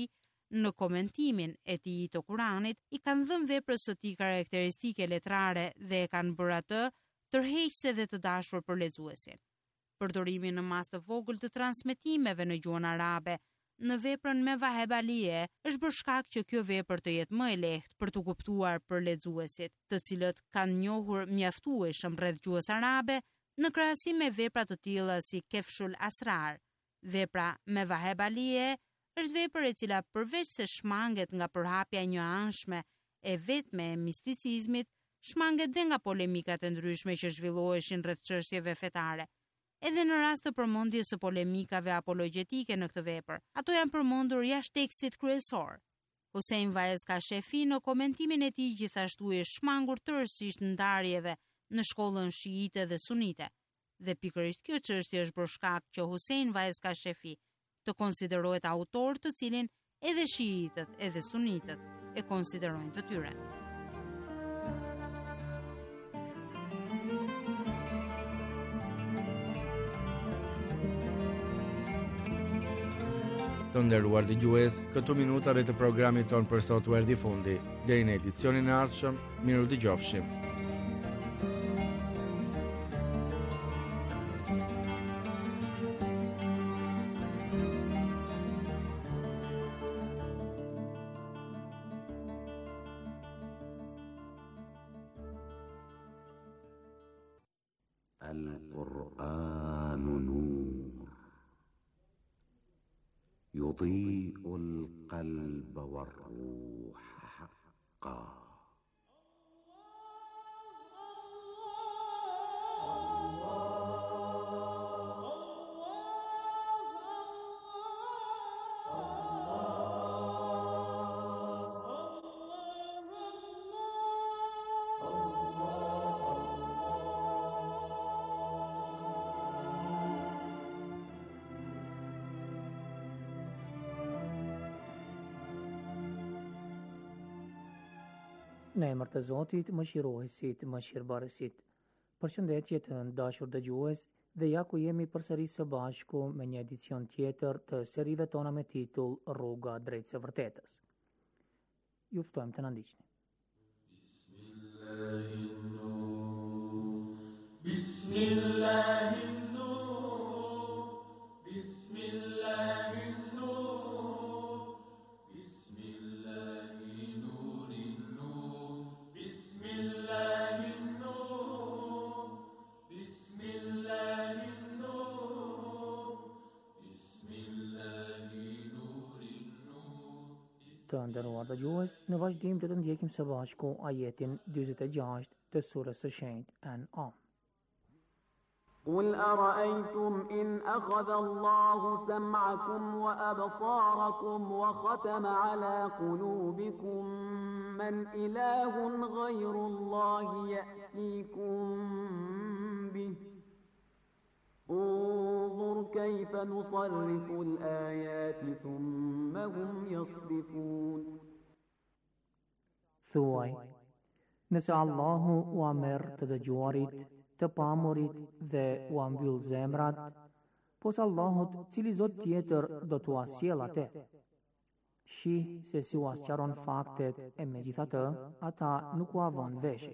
në komentimin e tij të Kuranit i kanë dhënë veprës së tij karakteristike letrare dhe e kanë bërë atë tërheqëse dhe të dashur për lexuesin. Përdorimi në mas të vogël të transmetimeve në gjuhën arabe në veprën me vahebalie është bërë shkak që kjo vepër të jetë më e lehtë për të kuptuar për lexuesit, të cilët kanë njohur mjaftueshëm rreth gjuhës arabe në krahasim me vepra të tilla si Kefshul Asrar. Vepra me vahebalie është vepër e cila përveç se shmanget nga përhapja e një anshme e vetme e misticizmit, shmanget dhe nga polemikat e ndryshme që zhvilloheshin rreth çështjeve fetare. Edhe në rast të përmendjes së polemikave apologjetike në këtë vepër, ato janë përmendur jashtë tekstit kryesor. Hussein Vaez Kashefi në komentimin e tij gjithashtu i shmangur tërësisht ndarjeve në shkollën shiite dhe sunite. Dhe pikërisht kjo çështje është bërë shkak që Hussein Vaez Kashefi të konsiderohet autor të cilin edhe shiitët edhe sunitët e konsiderojnë të tyre. Të nderuar dëgjues, këtu minutat e të programit ton për sot u erdhi fundi. Deri në edicionin e ardhshëm, miru dëgjofshim. القرآن نور يضيء القلب والروح حقا. Në emër të Zotit, mëshiruesit, mëshirëbërësit. Përshëndetje të dashur dëgjues, dhe ja ku jemi përsëri së bashku me një edicion tjetër të serive tona me titull Rruga drejt së vërtetës. Ju ftojmë të na ndiqni. Të nderuar dëgjues, në vazhdim do të ndjekim së bashku ajetin 46 të surës së shenjtë An'am. قل أرأيتم إن أخذ الله سمعكم وأبصاركم وختم على قلوبكم من إله غير الله يأتيكم به انظر كيف نصرف الآيات ثم هم يصدفون. Thuaj, nëse Allahu u merr të dëgjuarit, të pamurit dhe u mbyll zemrat, pos Allahut, cili Zot tjetër do t'u asjell atë. Shih se si u asqaron faktet e megjithatë, ata nuk u avon veshe.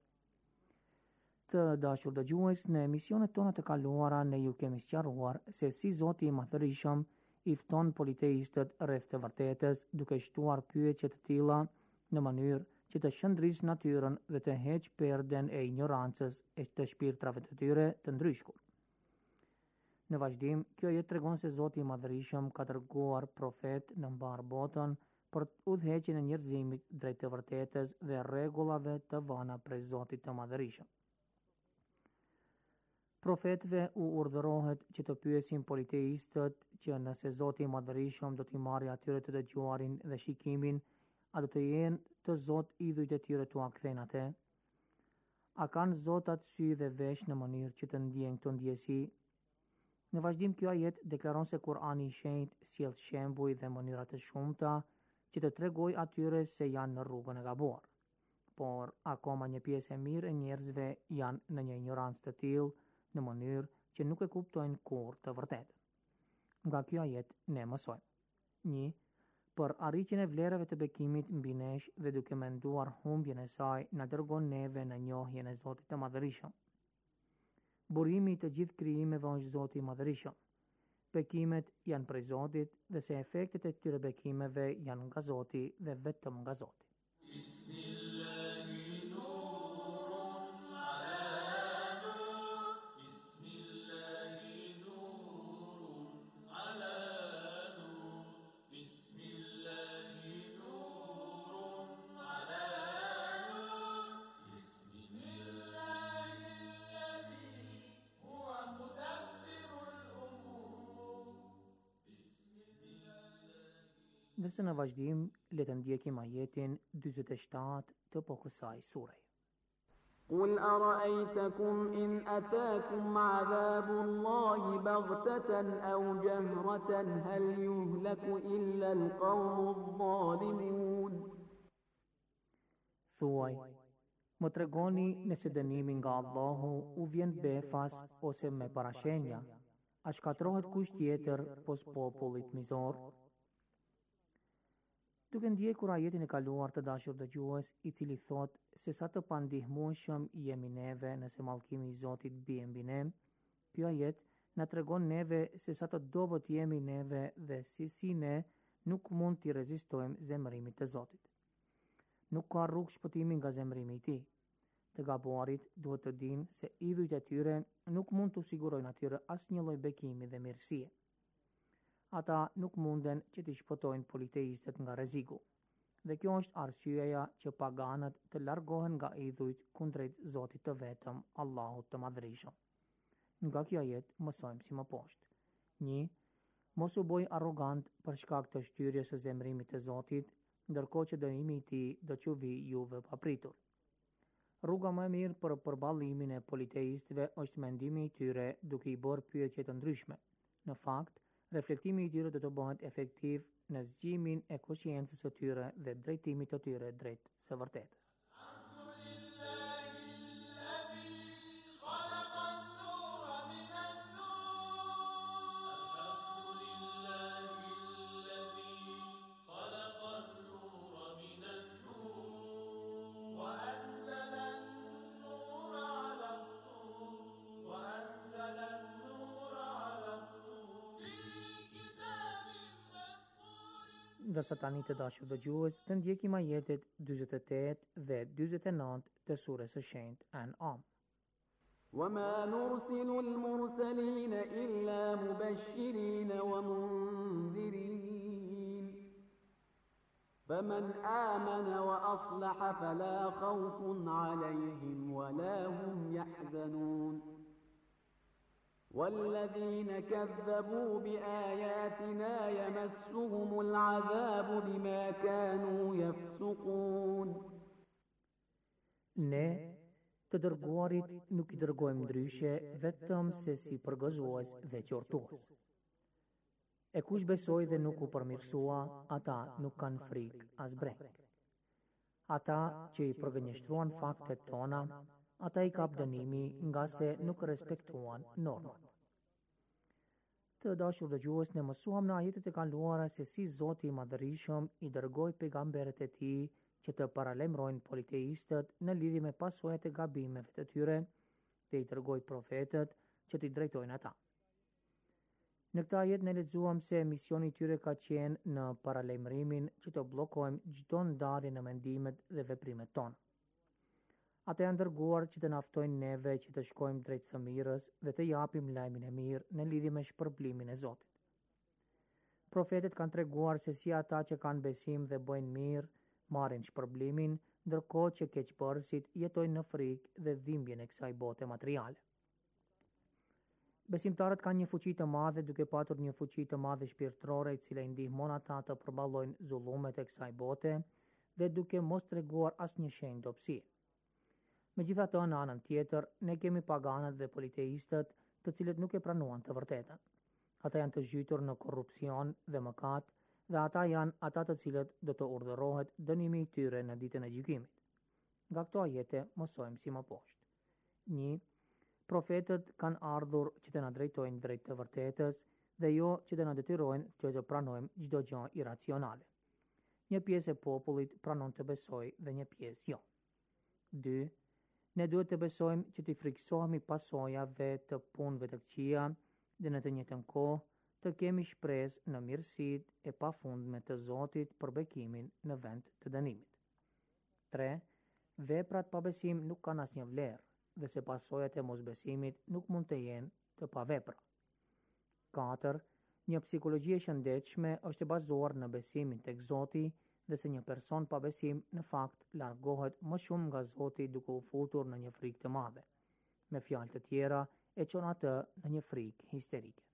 Të dashur dëgjues, në emisionet tona të kaluara ne ju kemi sqaruar se si Zoti i Madhërisëm i fton politeistët rreth të vërtetës duke shtuar pyetje të tilla në mënyrë që të shëndrisë natyrën dhe të heqë perden e ignorancës e të shpirtrave të tyre të ndryshkur. Në vazhdim, kjo jetë tregon se Zoti i Madhërisëm ka dërguar profet në mbar botën për udhëheqjen e njerëzimit drejt të vërtetës dhe rregullave të vëna prej Zotit të Madhërisëm. Profetëve u urdhërohet që të pyesin politeistët që nëse Zoti i Madhërisëm do t'i marrë atyre të dëgjuarin dhe shikimin, a do të jenë të Zot idhujt e tyre t'u akthejnë atë? A kanë Zotat sy dhe vesh në mënyrë që të ndjejnë këto ndjesi? Në vazhdim, kjo ajet deklaron se Kurani i Shenjtë sjell shembuj dhe mënyra të shumta që të tregojë atyre se janë në rrugën e gabuar. Por akoma një pjesë e mirë e njerëzve janë në një ignorancë të tillë në mënyrë që nuk e kuptojnë kurrë të vërtetën. Nga kjo ajet ne mësojmë: 1. për arritjen e vlerave të bekimit mbi nesh dhe duke menduar humbjen e saj na dërgon neve në njohjen e Zotit të Madhërisëm. Burimi të gjithë krijimeve është Zoti i Madhërisëm. Bekimet janë prej Zotit dhe se efektet e këtyre bekimeve janë nga Zoti dhe vetëm nga Zoti. Ndërsa në vazhdim, le të ndjekim ajetin 47 të po kësaj sure. قل أرأيتكم إن أتاكم عذاب الله بغتة أو جهرة هل يهلك إلا القوم الظالمون. Thuaj, më tregoni nëse dënimi nga Allahu u vjen befas ose me parashenja, a shkatrohet kush tjetër pos popullit mizor? Duke ndjekur ajetin e kaluar të dashur dëgjues, i cili thot se sa të pandihmueshëm jemi neve nëse mallkimi i Zotit bie mbi ne, ky ajet na tregon neve se sa të dobët jemi neve dhe si ne nuk mund t'i rezistojmë zemërimit të Zotit. Nuk ka rrugë shpëtimi nga zemërimi i tij. Të gabuarit duhet të dinë se idhujt e tyre nuk mund t'u sigurojnë atyre asnjë lloj bekimi dhe mirësie. Ata nuk munden që t'i shpëtojnë politeistët nga rreziku. Dhe kjo është arsyeja që paganët të largohen nga idhujt kundrejt Zotit të vetëm, Allahut të Madhërisëm. Nga kjo ajet mësojmë si më poshtë. 1. Mos u boj arrogant për shkak të shtyrjes së zemrimit të Zotit, ndërkohë që dënimi i tij do t'ju vijë juve papritur. Rruga më e mirë për përballimin e politeistëve është mendimi i tyre duke i bërë pyetje të ndryshme. Në fakt, reflektimi i tyre do të bëhet efektiv në zgjimin e konsciencës së tyre dhe drejtimit të tyre drejt së vërtetës. Ndërsa tani të dashur dëgjues, të ndjekim ajetet 48 dhe 49 të surës së shenjtë An'am. وما نرسل المرسلين إلا مبشرين ومنذرين فمن آمن وأصلح فلا خوف عليهم ولا هم يحزنون والذين كذبوا بآياتنا يمسهم العذاب بما كانوا يفسقون. Ne të dërguarit nuk i dërgojmë ndryshe vetëm se si përgëzues dhe qortues. E kush besoi dhe nuk u përmirësua, ata nuk kanë frikë as brek. Ata që i përgënjeshtruan faktet tona, ata i kap dënimi nga se nuk respektuan normat. Të dashur dëgjues, ne mësuam në ajetet e kaluara se si Zoti i Madhërisëm i dërgoi pejgamberet e tij që të paralajmërojnë politeistët në lidhje me pasojat e gabimeve të tyre dhe i dërgoi profetët që t'i drejtojnë ata. Në këtë ajet ne lexuam se misioni i tyre ka qenë në paralajmërimin që të bllokojmë çdo ndarje në mendimet dhe veprimet tona. Ata janë dërguar që të na ftojnë neve që të shkojmë drejt së mirës dhe të japim lajmin e mirë në lidhje me shpërblimin e Zotit. Profetët kanë treguar se si ata që kanë besim dhe bëjnë mirë marrin shpërblimin, ndërkohë që keqbërësit jetojnë në frikë dhe dhimbjen e kësaj bote materiale. Besimtarët kanë një fuqi të madhe duke patur një fuqi të madhe shpirtërore e cila i ndihmon ata të përballojnë zullumet e kësaj bote dhe duke mos treguar asnjë shenjë dobësie. Megjithatë, në anën tjetër, ne kemi paganët dhe politeistët, të cilët nuk e pranuan të vërtetën. Ata janë të zhytur në korrupsion dhe mëkat, dhe ata janë ata të cilët do të urdhërohet dënimi i tyre në ditën e gjykimit. Nga këto ajete mësojmë si më poshtë. 1. Profetët kanë ardhur që të na drejtojnë drejt të vërtetës dhe jo që të na detyrojnë që të pranojmë çdo gjë iracionale. një pjesë e popullit pranon të besojë dhe një pjesë jo. 2. Ne duhet të besojmë që të friksohemi pasojave të punëve të këqija dhe në të njëjtën kohë të kemi shpresë në mirësitë e pafundme të Zotit për bekimin në vend të dënimit. 3. Veprat pa besim nuk kanë asnjë vlerë dhe se pasojat e mosbesimit nuk mund të jenë të pavepra. 4. Një psikologji e shëndetshme është e bazuar në besimin tek Zoti dhe se një person pa besim në fakt largohet më shumë nga Zoti duke u futur në një frikë të madhe. Me fjalë të tjera, e çon atë në një frikë histerike.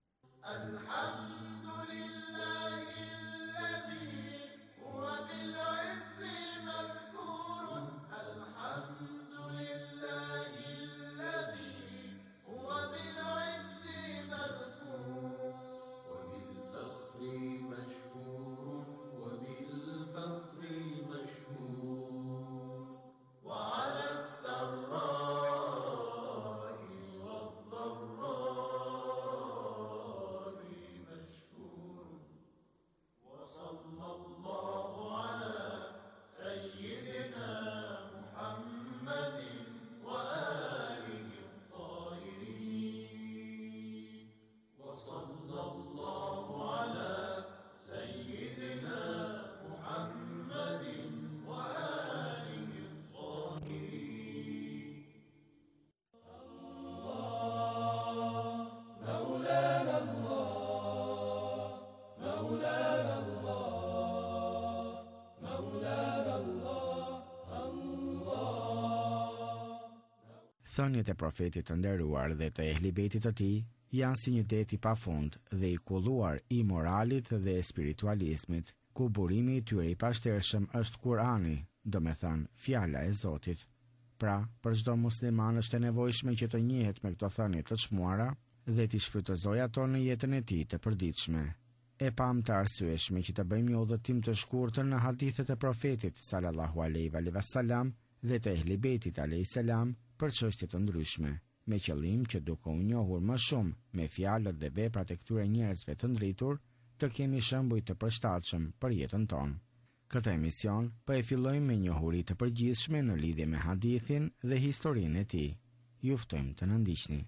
Thënjet e profetit të nderuar dhe të ehlibetit të tij janë si një det i pafund dhe i kulluar i moralit dhe spiritualizmit, ku burimi i tyre i pashtershëm është Kurani, domethënë fjala e Zotit. Pra, për çdo musliman është e nevojshme që të njihet me këto thënie të çmuara dhe t'i shfrytëzojë ato në jetën e tij të përditshme. E pam të arsyeshme që të bëjmë një udhëtim të shkurtër në hadithet e profetit sallallahu alaihi wasallam dhe të ehlibetit alaihi salam për çështje të ndryshme, me qëllim që duke u njohur më shumë me fjalët dhe veprat e këtyre njerëzve të ndritur, të kemi shembuj të përshtatshëm për jetën tonë. Këtë emision po e fillojmë me njohuri të përgjithshme në lidhje me hadithin dhe historinë e tij. Ju ftojmë të na ndiqni.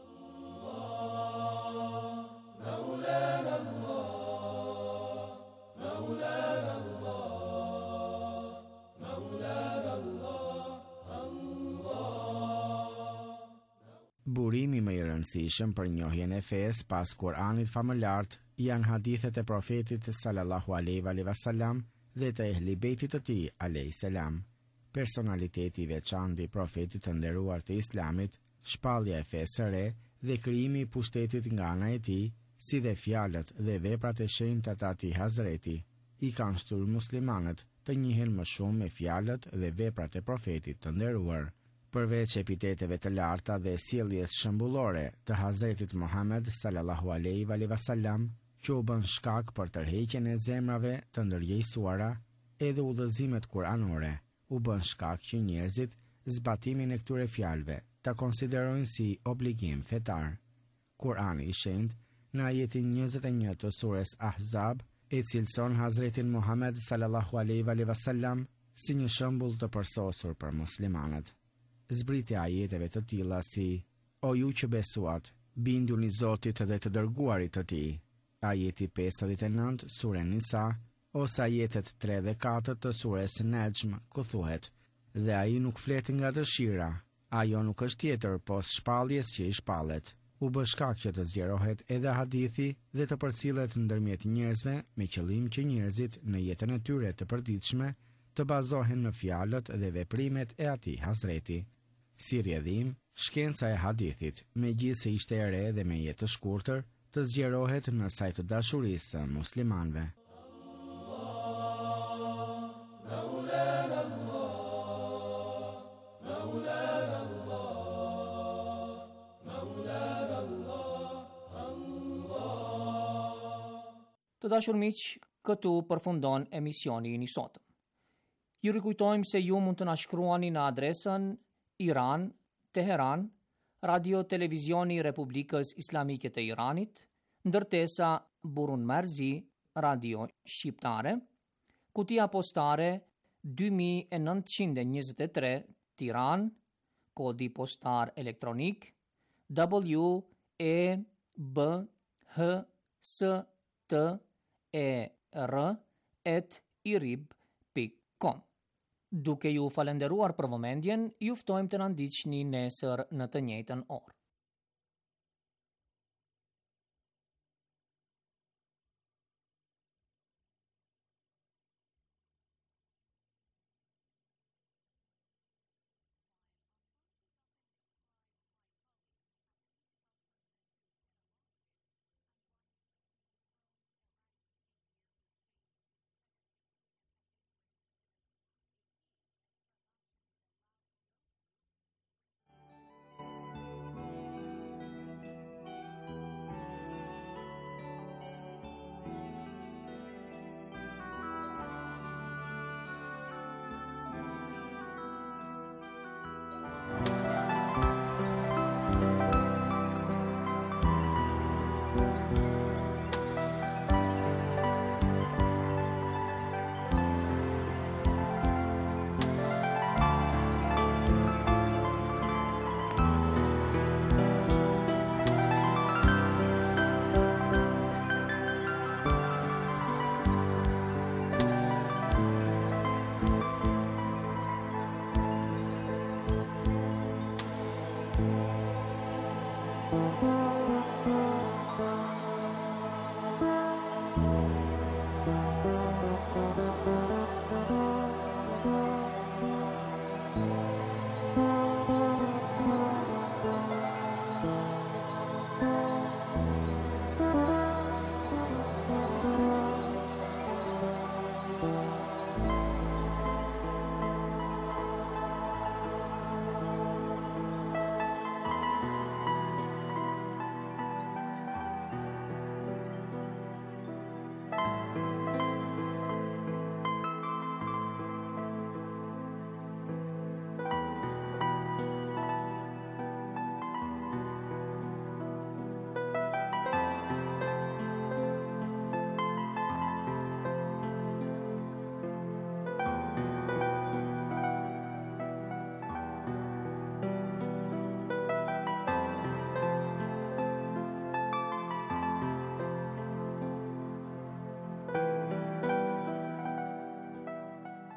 Burimi më i rëndësishëm për njohjen e fesë pas Kuranit famëlart janë hadithet e profetit sallallahu alaihi wasallam dhe të ehlibetit të tij alayhis salam. Personaliteti i veçantë i profetit të nderuar të Islamit, shpallja e fesë së re dhe krijimi i pushtetit nga ana e tij, si dhe fjalët dhe veprat e shenjta të atij Hazreti, i kanë shtyrë muslimanët të njihen më shumë me fjalët dhe veprat e profetit të nderuar. Përveç epiteteve të larta dhe sjelljes shembullore të Hazretit Muhammed sallallahu alaihi wasallam, që u bën shkak për tërheqjen e zemrave të ndërgjegjësuara, edhe udhëzimet kuranore u bën shkak që njerëzit zbatimin e këtyre fjalëve ta konsiderojnë si obligim fetar. Kurani i shenjtë në ajetin 21 të surës Ahzab e cilëson Hazretin Muhammed sallallahu alaihi wasallam si një shembull të përsosur për muslimanët. Zbritja ajeteve të tilla si: O ju që besuat, binduni Zotit dhe të dërguarit të tij. Ajeti 59 sure Nisa, ose ajetet 3 dhe 4 të surës Najm, ku thuhet: Dhe ai nuk flet nga dëshira, ajo nuk është tjetër pos shpalljes që i shpallet. U bë shkak që të zgjerohet edhe hadithi dhe të përcillet ndërmjet njerëzve me qëllim që njerëzit në jetën e tyre të përditshme të bazohen në fjalët dhe veprimet e atij Hazreti. Si rrjedhim, shkenca e hadithit, megjithse ishte e re dhe me jetë të shkurtër, të zgjerohet në sajt të dashurisë së muslimanëve. Të dashur miq, këtu përfundon emisioni i sotëm. Ju rikujtojmë se ju mund të na shkruani në adresën Iran, Teheran, Radio Televizioni Republikës Islamike të Iranit, ndërtesa Burun Marzi, Radio Shqiptare, Kutia postare 2923 Tiranë, kodi postar elektronik WEBHSTER@irib.com. Duke ju falenderuar për vëmendjen, ju ftojmë të na ndiqni nesër në të njëjtën orë.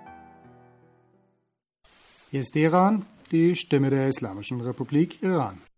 Hier ist Iran, die Stimme der Islamischen Republik Iran.